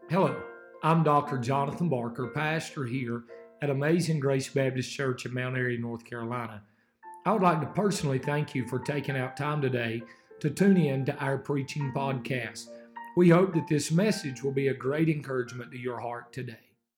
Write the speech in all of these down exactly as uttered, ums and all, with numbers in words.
Hello, I'm Doctor Jonathan Barker, pastor here at Amazing Grace Baptist Church in Mount Airy, North Carolina. I would like to personally thank you for taking out time today to tune in to our preaching podcast. We hope that this message will be a great encouragement to your heart today.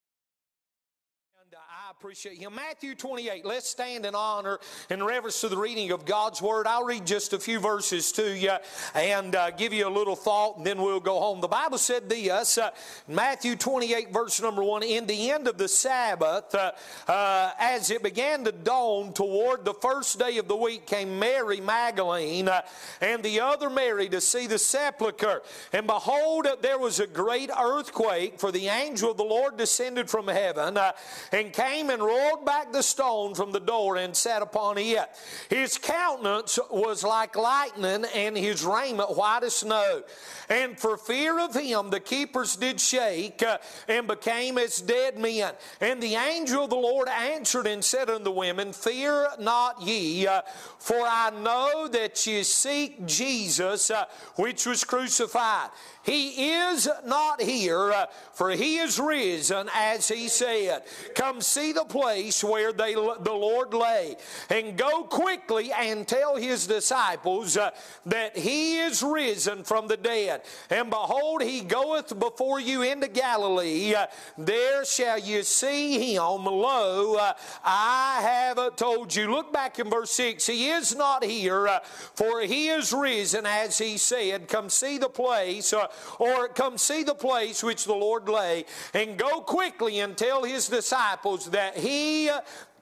I appreciate him. Matthew twenty-eight, let's stand in honor and reverence to the reading of God's Word. I'll read just a few verses to you and uh, give you a little thought, and then we'll go home. The Bible said this, uh, Matthew twenty-eight, verse number one, in the end of the Sabbath, uh, uh, as it began to dawn toward the first day of the week, came Mary Magdalene uh, and the other Mary to see the sepulchre. And behold, there was a great earthquake, for the angel of the Lord descended from heaven uh, and came and rolled back the stone from the door and sat upon it. His countenance was like lightning, and his raiment white as snow. And for fear of him the keepers did shake, uh, and became as dead men. And the angel of the Lord answered and said unto the women, Fear not ye, uh, for I know that ye seek Jesus, uh, which was crucified. He is not here, uh, for he is risen, as he said. Come see the place where they, the Lord lay, and go quickly and tell his disciples uh, that he is risen from the dead. And behold, he goeth before you into Galilee. Uh, there shall you see him. Lo, uh, I have told you. Look back in verse six. He is not here, uh, for he is risen, as he said. Come see the place, uh, or come see the place which the Lord lay, and go quickly and tell his disciples that he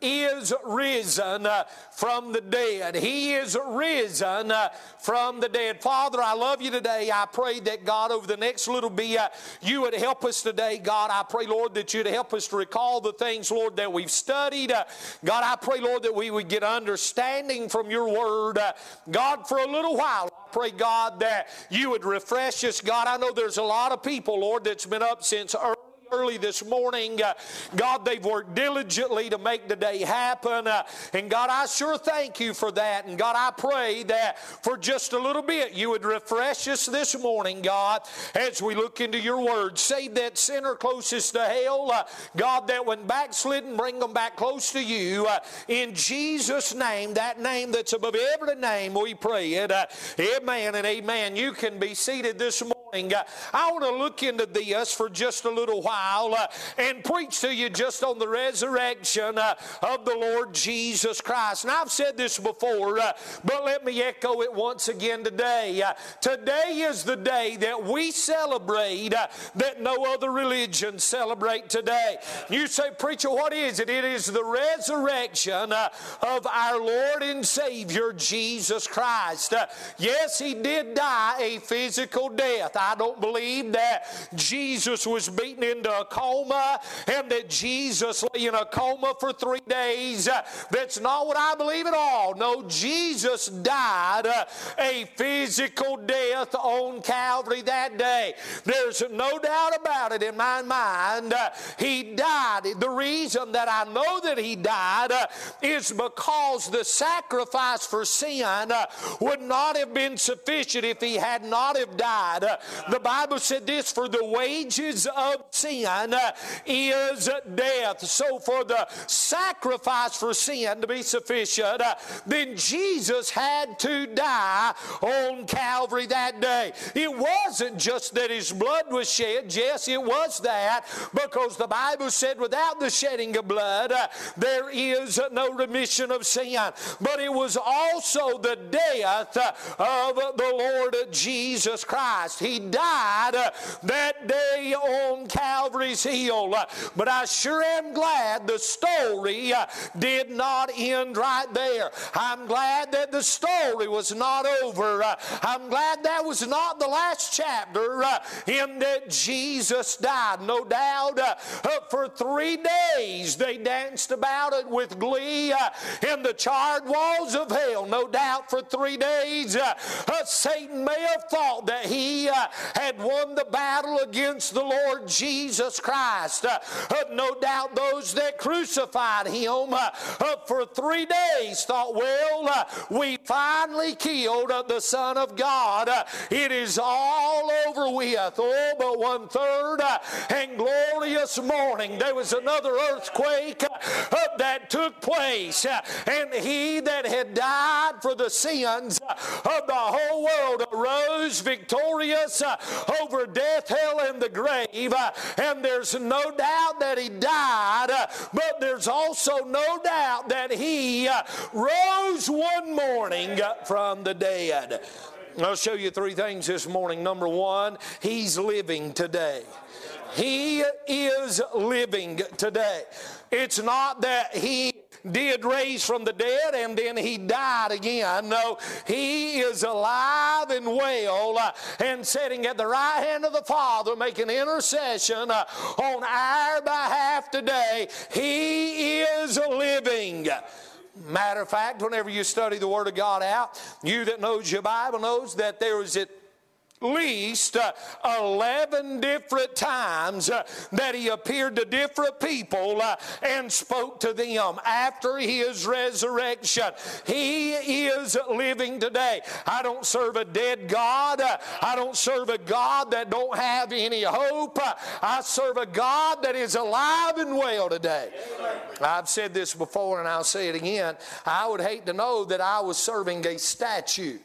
is risen uh, from the dead. He is risen uh, from the dead. Father, I love you today. I pray that, God, over the next little bit, uh, you would help us today. God, I pray, Lord, that you'd help us to recall the things, Lord, that we've studied. Uh, God, I pray, Lord, that we would get understanding from your word. Uh, God, for a little while, I pray, God, that you would refresh us. God, I know there's a lot of people, Lord, that's been up since early. Early this morning. Uh, God, they've worked diligently to make the day happen. Uh, and God, I sure thank you for that. And God, I pray that for just a little bit you would refresh us this morning, God, as we look into your word. Save that sinner closest to hell. Uh, God, that when backslidden, bring them back close to you. Uh, in Jesus' name, that name that's above every name, we pray it. Uh, amen and amen. You can be seated this morning. Uh, I want to look into this for just a little while uh, and preach to you just on the resurrection uh, of the Lord Jesus Christ. And I've said this before, uh, but let me echo it once again today. Uh, today is the day that we celebrate uh, that no other religion celebrate today. You say, preacher, what is it? It is the resurrection uh, of our Lord and Savior Jesus Christ. Uh, yes, he did die a physical death. I don't believe that Jesus was beaten into a coma and that Jesus lay in a coma for three days. Uh, that's not what I believe at all. No, Jesus died uh, a physical death on Calvary that day. There's no doubt about it in my mind. Uh, he died. The reason that I know that he died uh, is because the sacrifice for sin uh, would not have been sufficient if he had not have died. Uh, The Bible said this, for the wages of sin uh, is death. So for the sacrifice for sin to be sufficient, uh, then Jesus had to die on Calvary that day. It wasn't just that his blood was shed. Yes, it was that, because the Bible said without the shedding of blood, uh, there is no remission of sin. But it was also the death uh, of the Lord Jesus Christ. He died uh, that day on Calvary's hill. Uh, but I sure am glad the story uh, did not end right there. I'm glad that the story was not over. Uh, I'm glad that was not the last chapter uh, in that Jesus died. No doubt uh, uh, for three days they danced about it with glee uh, in the charred walls of hell. No doubt for three days uh, uh, Satan may have thought that he uh, had won the battle against the Lord Jesus Christ. Uh, no doubt those that crucified him uh, for three days thought, well, uh, we finally killed uh, the Son of God. Uh, it is all over with. Oh, but one third uh, and glorious morning, there was another earthquake uh, that took place, uh, and he that had died for the sins uh, of the whole world arose victorious uh, over death, hell, and the grave. Uh, and there's no doubt that he died, uh, but there's also no doubt that he uh, rose one morning uh, from the dead. I'll show you three things this morning. Number one, he's living today. He is living today. It's not that he did raise from the dead and then he died again. No, he is alive and well uh, and sitting at the right hand of the Father making intercession uh, on our behalf today. He is living. Matter of fact, whenever you study the Word of God out, you that knows your Bible knows that there is at least uh, eleven different times uh, that he appeared to different people uh, and spoke to them after his resurrection. He is living today. I don't serve a dead God. Uh, I don't serve a God that don't have any hope. Uh, I serve a God that is alive and well today. I've said this before and I'll say it again. I would hate to know that I was serving a statue.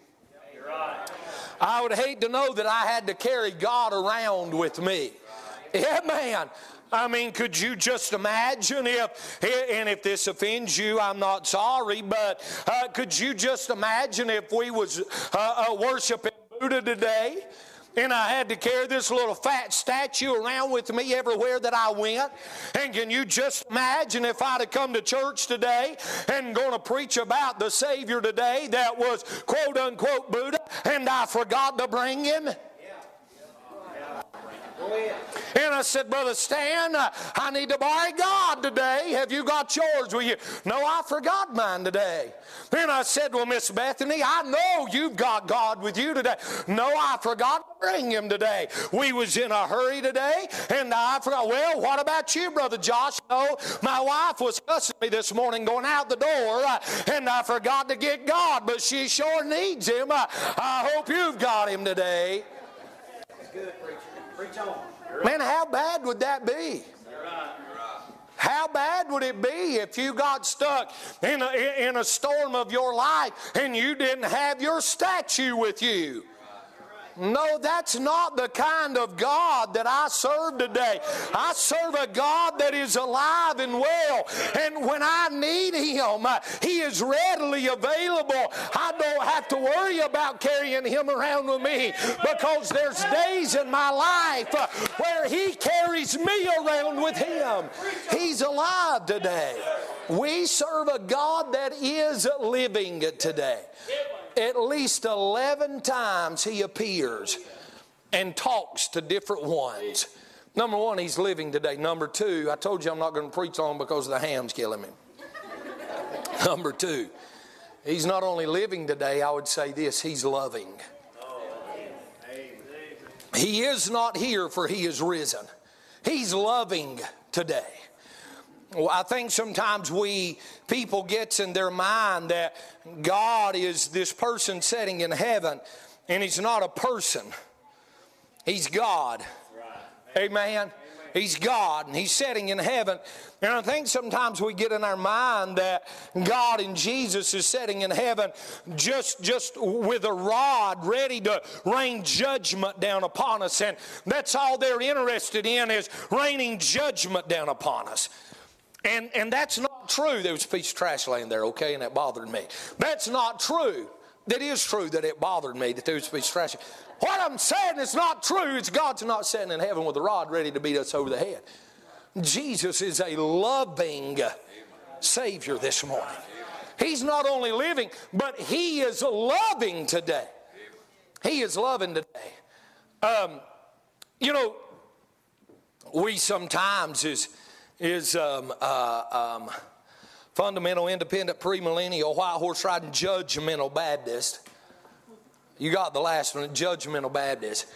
I would hate to know that I had to carry God around with me. Yeah, man. I mean, could you just imagine if, and if this offends you, I'm not sorry, but uh, could you just imagine if we was uh, uh, worshiping Buddha today? And I had to carry this little fat statue around with me everywhere that I went. And can you just imagine if I'd have come to church today and going to preach about the Savior today that was quote unquote Buddha and I forgot to bring him? And I said, Brother Stan, uh, I need to borrow God today. Have you got yours with you? No, I forgot mine today. Then I said, well, Miss Bethany, I know you've got God with you today. No, I forgot to bring him today. We was in a hurry today, and I forgot. Well, what about you, Brother Josh? No, my wife was cussing me this morning going out the door, uh, and I forgot to get God, but she sure needs him. Uh, I hope you've got him today. That's good, preacher. Preach on. Man, how bad would that be? How bad would it be if you got stuck in a, in a storm of your life and you didn't have your statue with you? No, that's not the kind of God that I serve today. I serve a God that is alive and well. And when I need him, he is readily available. I don't have to worry about carrying him around with me because there's days in my life where he carries me around with him. He's alive today. We serve a God that is living today. At least eleven times he appears and talks to different ones. Number one, he's living today. Number two, I told you I'm not going to preach on because the ham's killing me. Number two, he's not only living today, I would say this, he's loving. He is not here, for he is risen. He's loving today. Well, I think sometimes we, people gets in their mind that God is this person sitting in heaven, and he's not a person. He's God. Right. Amen. Amen. He's God, and he's sitting in heaven. And I think sometimes we get in our mind that God and Jesus is sitting in heaven just, just with a rod ready to rain judgment down upon us. And that's all they're interested in, is raining judgment down upon us. And and that's not true. There was a piece of trash laying there, okay, and that bothered me. That's not true. That is true that it bothered me that there was a piece of trash. What I'm saying is not true. It's God's not sitting in heaven with a rod ready to beat us over the head. Jesus is a loving Savior this morning. He's not only living, but he is loving today. He is loving today. Um, you know, we sometimes is... is um, uh, um, fundamental, independent, premillennial, white horse riding, judgmental Baptist. You got the last one, judgmental Baptist.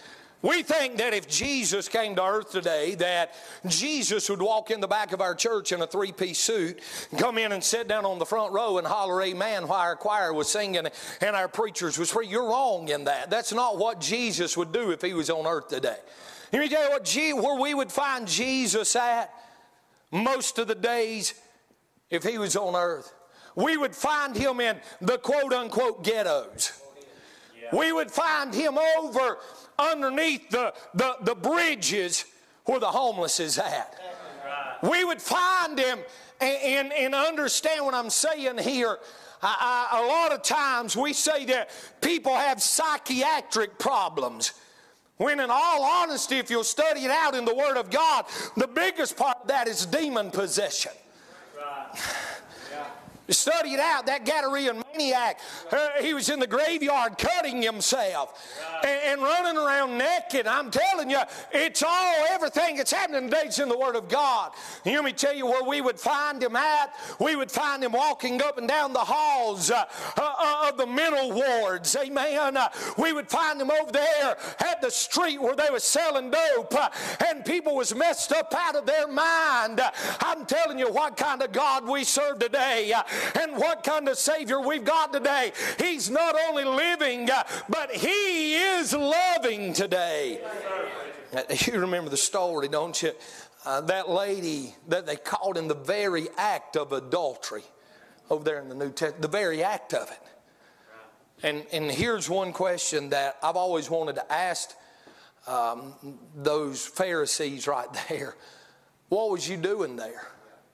We think that if Jesus came to earth today, that Jesus would walk in the back of our church in a three-piece suit, and come in and sit down on the front row and holler amen while our choir was singing and our preachers was free. You're wrong in that. That's not what Jesus would do if he was on earth today. Let me tell you what, where we would find Jesus at most of the days if he was on earth. We would find him in the quote-unquote ghettos. We would find him over underneath the, the, the bridges where the homeless is at. We would find him and, and, and understand what I'm saying here. I, I, a lot of times we say that people have psychiatric problems, when in all honesty, if you'll study it out in the Word of God, the biggest part of that is demon possession. Right. Study it out. That Gadarene maniac, uh, he was in the graveyard cutting himself and, and running around naked. I'm telling you, it's all, everything that's happening today is in the Word of God. And let me tell you where we would find him at. We would find him walking up and down the halls uh, uh, of the mental wards. Amen. Uh, we would find him over there at the street where they were selling dope uh, and people was messed up out of their mind. Uh, I'm telling you what kind of God we serve today. Uh, And what kind of Savior we've got today. He's not only living, uh, but He is loving today. You remember the story, don't you? Uh, that lady that they caught in the very act of adultery over there in the New Testament, the very act of it. And, and here's one question that I've always wanted to ask um, those Pharisees right there. What was you doing there?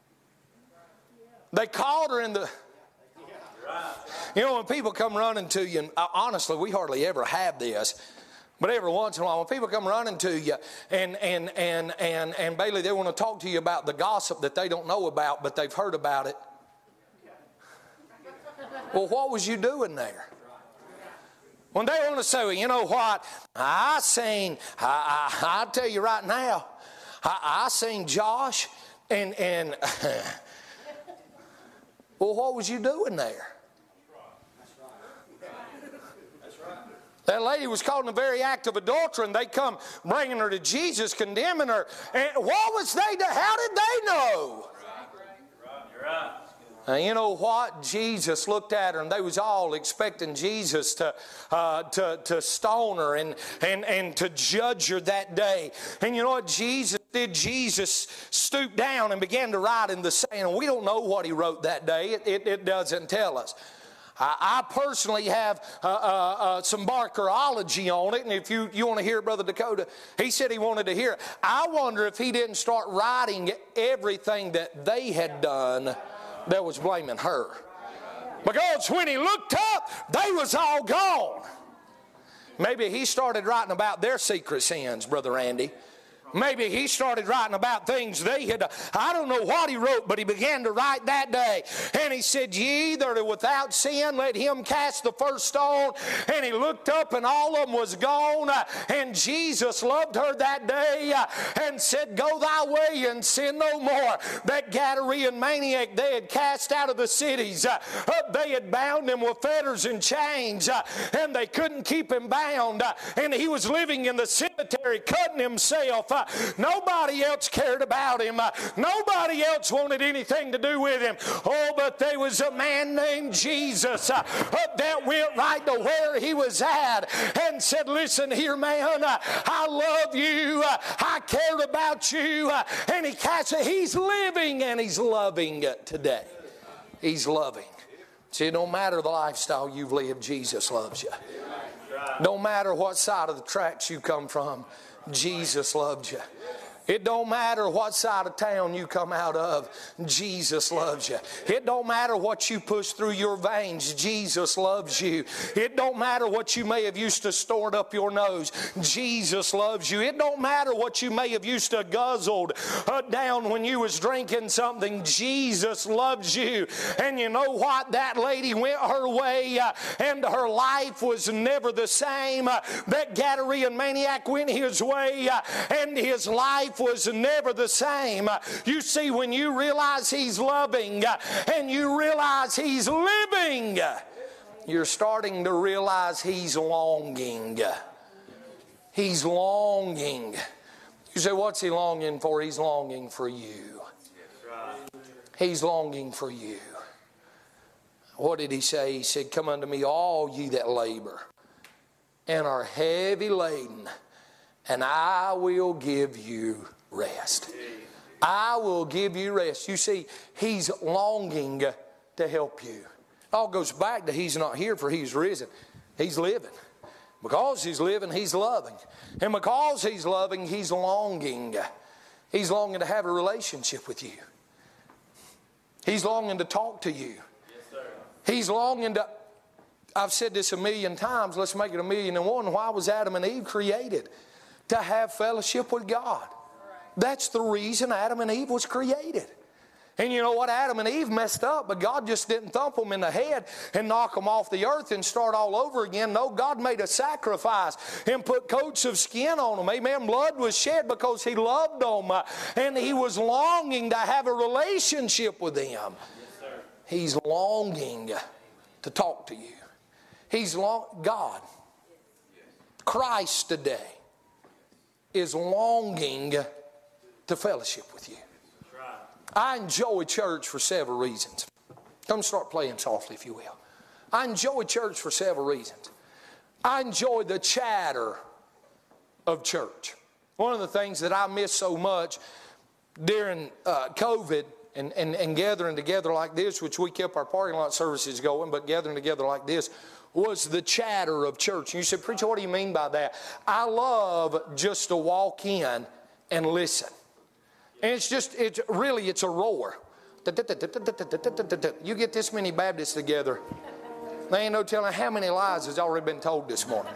They called her in the... You know, when people come running to you, and honestly, we hardly ever have this, but every once in a while, when people come running to you, and and and and and Bailey, they want to talk to you about the gossip that they don't know about, but they've heard about it. Well, what was you doing there? When they want to say, well, you know what, I seen, I, I, I'll tell you right now, I, I seen Josh, and and... Well, what was you doing there? That lady was caught in the very act of adultery, and they come bringing her to Jesus, condemning her. And what was they do? How did they know? You're right. And you know what? Jesus looked at her, and they was all expecting Jesus to uh, to, to stone her and, and, and to judge her that day. And you know what Jesus did? Jesus stooped down and began to write in the sand. And we don't know what he wrote that day. It, it, it doesn't tell us. I, I personally have uh, uh, uh, some Barkerology on it. And if you, you want to hear Brother Dakota, he said he wanted to hear it. I wonder if he didn't start writing everything that they had done that was blaming her. Because when he looked up, they was all gone. Maybe he started writing about their secret sins, Brother Randy. Maybe he started writing about things they had done. I don't know what he wrote, but he began to write that day. And he said, ye that are without sin, let him cast the first stone. And he looked up, and all of them was gone. And Jesus loved her that day and said, go thy way and sin no more. That Gadarene maniac they had cast out of the cities. They had bound him with fetters and chains, and they couldn't keep him bound. And he was living in the cemetery, cutting himself. Nobody else cared about him. Nobody else wanted anything to do with him. Oh, but there was a man named Jesus uh, that went right to where he was at and said, listen here, man, uh, I love you. Uh, I cared about you. Uh, and he cast it. He's living and he's loving today. He's loving. See, it don't matter the lifestyle you've lived, Jesus loves you. Don't matter what side of the tracks you come from, Jesus loved you. It don't matter what side of town you come out of, Jesus loves you. It don't matter what you push through your veins, Jesus loves you. It don't matter what you may have used to stored up your nose, Jesus loves you. It don't matter what you may have used to guzzled uh, down when you was drinking something, Jesus loves you. And you know what? That lady went her way uh, and her life was never the same. Uh, that Gadarene maniac went his way uh, and his life was never the same. You see, when you realize he's loving and you realize he's living, you're starting to realize he's longing. He's longing. You say, what's He longing for? He's longing for you. He's longing for you. What did He say? He said, come unto me, all ye that labor and are heavy laden, and I will give you rest. I will give you rest. You see, He's longing to help you. It all goes back to He's not here for He's risen. He's living. Because He's living, He's loving. And because He's loving, He's longing. He's longing to have a relationship with you. He's longing to talk to you. Yes, sir. He's longing to... I've said this a million times. Let's make it a million and one. Why was Adam and Eve created? To have fellowship with God. That's the reason Adam and Eve was created. And you know what? Adam and Eve messed up, but God just didn't thump them in the head and knock them off the earth and start all over again. No, God made a sacrifice and put coats of skin on them. Amen. Blood was shed because He loved them. And He was longing to have a relationship with them. Yes, sir. He's longing to talk to you. He's long, God, Christ today is longing to fellowship with you. I enjoy church for several reasons. Come start playing softly, if you will. I enjoy church for several reasons. I enjoy the chatter of church. One of the things that I miss so much during uh, COVID and, and, and gathering together like this, which we kept our parking lot services going, but gathering together like this, was the chatter of church. And you said, preacher, what do you mean by that? I love just to walk in and listen. And it's just, it's really, it's a roar. You get this many Baptists together, there ain't no telling how many lies has already been told this morning.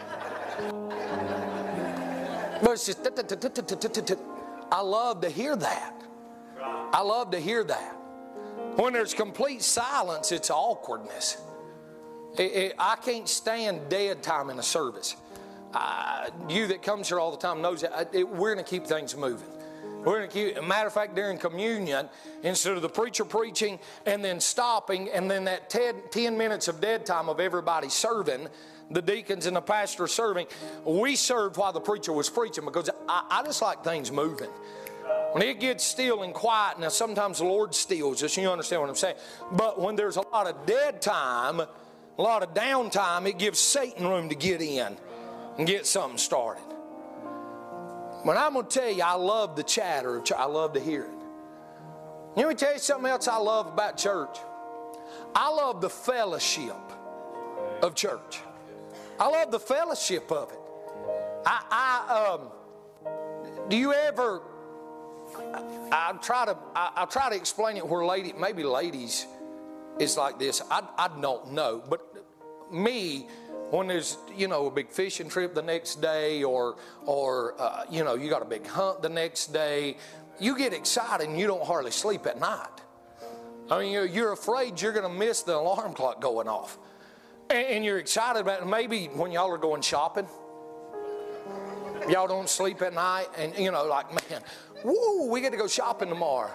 But it's just, I love to hear that. I love to hear that. When there's complete silence, it's awkwardness. It, it, I can't stand dead time in a service. Uh, you that comes here all the time knows that it, we're going to keep things moving. We're going to keep, matter of fact, during communion, instead of the preacher preaching and then stopping and then that ten, ten minutes of dead time of everybody serving, the deacons and the pastor serving, we served while the preacher was preaching because I, I just like things moving. When it gets still and quiet, now sometimes the Lord stills us, you understand what I'm saying. But when there's a lot of dead time, a lot of downtime, it gives Satan room to get in and get something started. But I'm going to tell you, I love the chatter of church. I love to hear it. Let me tell you something else I love about church. I love the fellowship of church. I love the fellowship of it. I, I um, do you ever? I, I try to. I, I try to explain it where lady, maybe ladies, is like this. I I don't know, but me. When there's, you know, a big fishing trip the next day or, or uh, you know, you got a big hunt the next day, you get excited and you don't hardly sleep at night. I mean, you're, you're afraid you're going to miss the alarm clock going off. And, and you're excited about it. Maybe when y'all are going shopping, y'all don't sleep at night and, you know, like, man, woo, we get to go shopping tomorrow.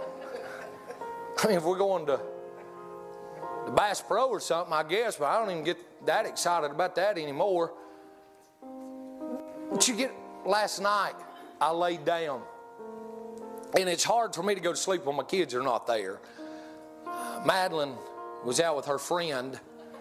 I mean, if we're going to the Bass Pro or something, I guess, but I don't even get that excited about that anymore. But you get, last night, I laid down. And it's hard for me to go to sleep when my kids are not there. Uh, Madeline was out with her friend.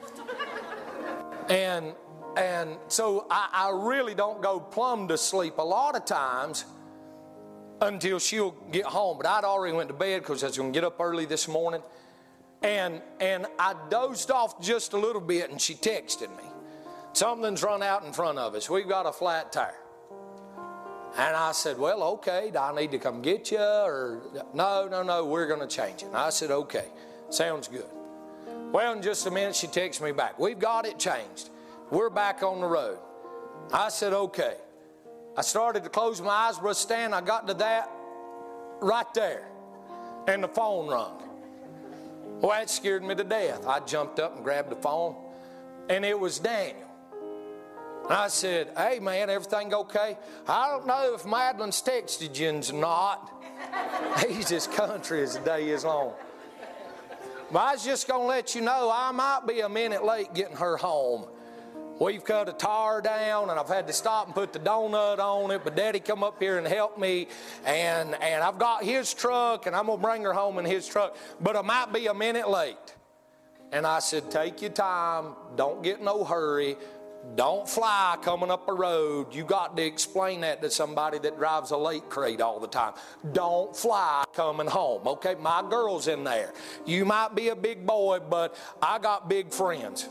And and so I, I really don't go plumb to sleep a lot of times until she'll get home. But I'd already went to bed because I was going to get up early this morning. And and I dozed off just a little bit, and she texted me. Something's run out in front of us. We've got a flat tire. And I said, well, okay, do I need to come get you? Or no, no, no, we're going to change it. And I said, okay, sounds good. Well, in just a minute, she texts me back. We've got it changed. We're back on the road. I said, okay. I started to close my eyes, Brother Stan. I got to that right there. And the phone rung. Well, that scared me to death. I jumped up and grabbed the phone, and it was Daniel. And I said, hey, man, everything okay? I don't know if Madeline's texted you or not. He's as country as the day is long. But I was just going to let you know I might be a minute late getting her home. We've cut a tire down, and I've had to stop and put the donut on it, but Daddy come up here and help me, and, and I've got his truck, and I'm going to bring her home in his truck, but I might be a minute late. And I said, take your time. Don't get no hurry. Don't fly coming up a road. You got to explain that to somebody that drives a late crate all the time. Don't fly coming home. Okay, my girl's in there. You might be a big boy, but I got big friends.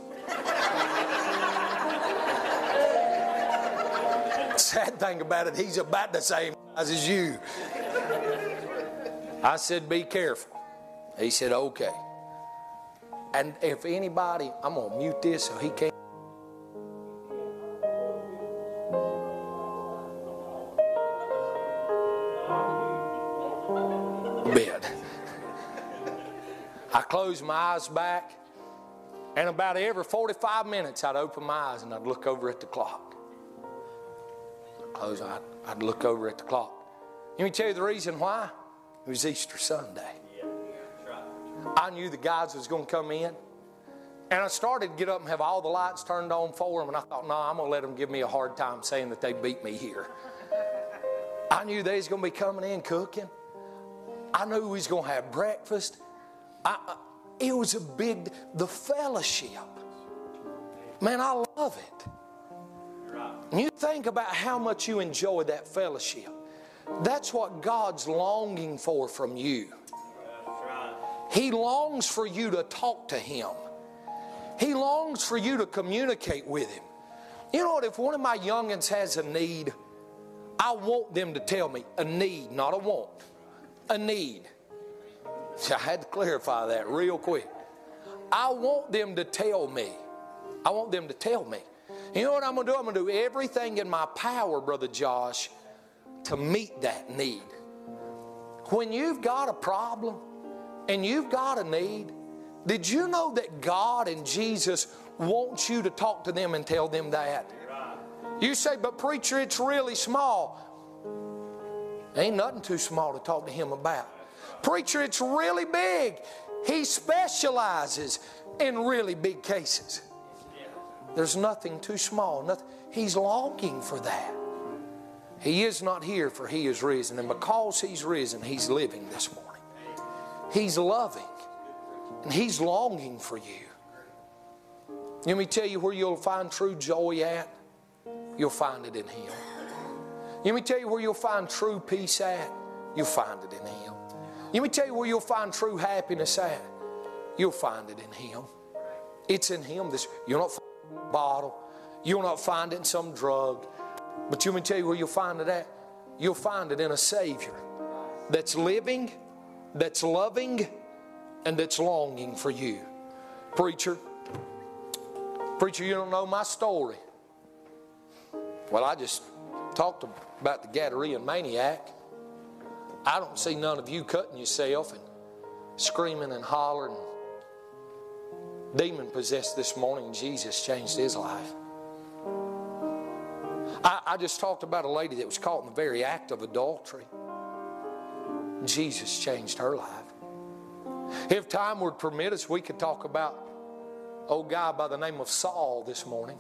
Sad thing about it, he's about the same size as you. I said, be careful. He said, okay. And if anybody, I'm going to mute this so he can't. Bed. I closed my eyes back, and about every forty-five minutes I'd open my eyes and I'd look over at the clock. I'd close, I'd, I'd look over at the clock. Let me tell you the reason why. It was Easter Sunday. I knew the guys was going to come in, and I started to get up and have all the lights turned on for them, and I thought, no, I'm going to let them give me a hard time saying that they beat me here. I knew they was going to be coming in cooking. I knew we was going to have breakfast. I, I, it was a big, the fellowship. Man, I love it. And you think about how much you enjoy that fellowship. That's what God's longing for from you. He longs for you to talk to Him. He longs for you to communicate with Him. You know what? If one of my youngins has a need, I want them to tell me a need, not a want. A need. I had to clarify that real quick. I want them to tell me. I want them to tell me. You know what I'm going to do? I'm going to do everything in my power, Brother Josh, to meet that need. When you've got a problem and you've got a need, did you know that God and Jesus want you to talk to them and tell them that? You say, but preacher, it's really small. Ain't nothing too small to talk to Him about. Preacher, it's really big. He specializes in really big cases. There's nothing too small. Nothing. He's longing for that. He is not here, for He is risen. And because He's risen, He's living this morning. He's loving. And He's longing for you. Let me tell you where you'll find true joy at. You'll find it in Him. Let me tell you where you'll find true peace at. You'll find it in Him. Let me tell you where you'll find true happiness at. You'll find it in Him. It's in Him. This, you'll not find it in a bottle. You'll not find it in some drug. But let me tell you where you'll find it at. You'll find it in a Savior that's living, that's loving, and that's longing for you. Preacher, preacher, you don't know my story. Well, I just talked about the Gadarene maniac. I don't see none of you cutting yourself and screaming and hollering. Demon possessed this morning. Jesus changed his life. I, I just talked about a lady that was caught in the very act of adultery. Jesus changed her life. If time would permit us, we could talk about an old guy by the name of Saul this morning.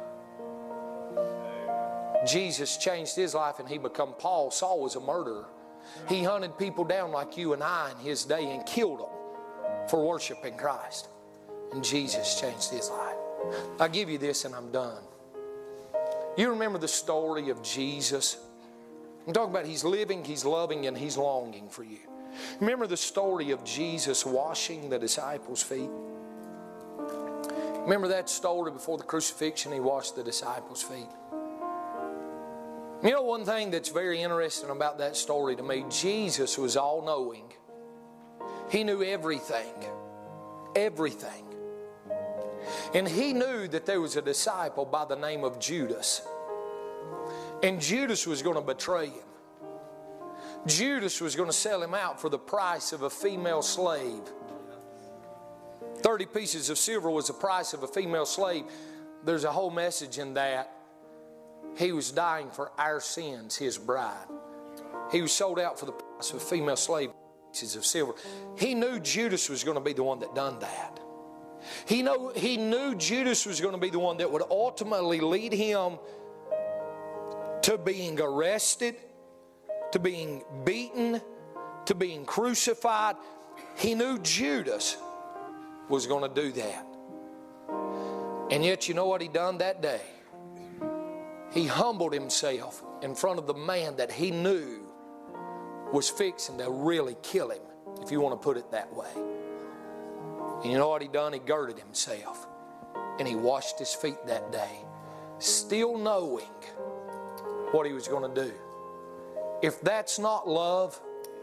Jesus changed his life and he became Paul. Saul was a murderer. He hunted people down like you and I in his day and killed them for worshiping Christ. And Jesus changed his life. I'll give you this and I'm done. You remember the story of Jesus? I'm talking about He's living, He's loving, and He's longing for you. Remember the story of Jesus washing the disciples' feet? Remember that story before the crucifixion? He washed the disciples' feet. You know one thing that's very interesting about that story to me? Jesus was all-knowing. He knew everything. Everything. And He knew that there was a disciple by the name of Judas. And Judas was going to betray Him. Judas was going to sell Him out for the price of a female slave. Thirty pieces of silver was the price of a female slave. There's a whole message in that. He was dying for our sins, His bride. He was sold out for the price of a female slave, pieces of silver. He knew Judas was going to be the one that done that. He, know, he knew Judas was going to be the one that would ultimately lead him to being arrested, to being beaten, to being crucified. He knew Judas was going to do that. And yet, you know what he done that day? He humbled himself in front of the man that he knew was fixing to really kill him, if you want to put it that way. And you know what he done? He girded himself and he washed his feet that day, still knowing what he was going to do. If that's not love,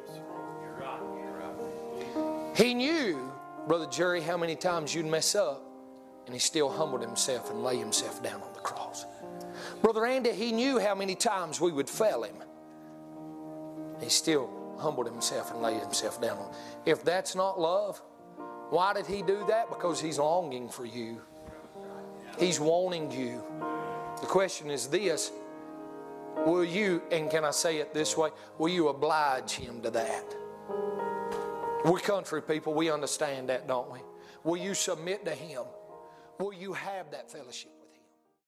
he knew, Brother Jerry, how many times you'd mess up, and he still humbled himself and laid himself down on the cross. Brother Andy, he knew how many times we would fail him. He still humbled himself and laid himself down on. If that's not love, why did he do that? Because he's longing for you. He's wanting you. The question is this: will you, and can I say it this way, will you oblige him to that? We're country people, we understand that, don't we? Will you submit to him? Will you have that fellowship?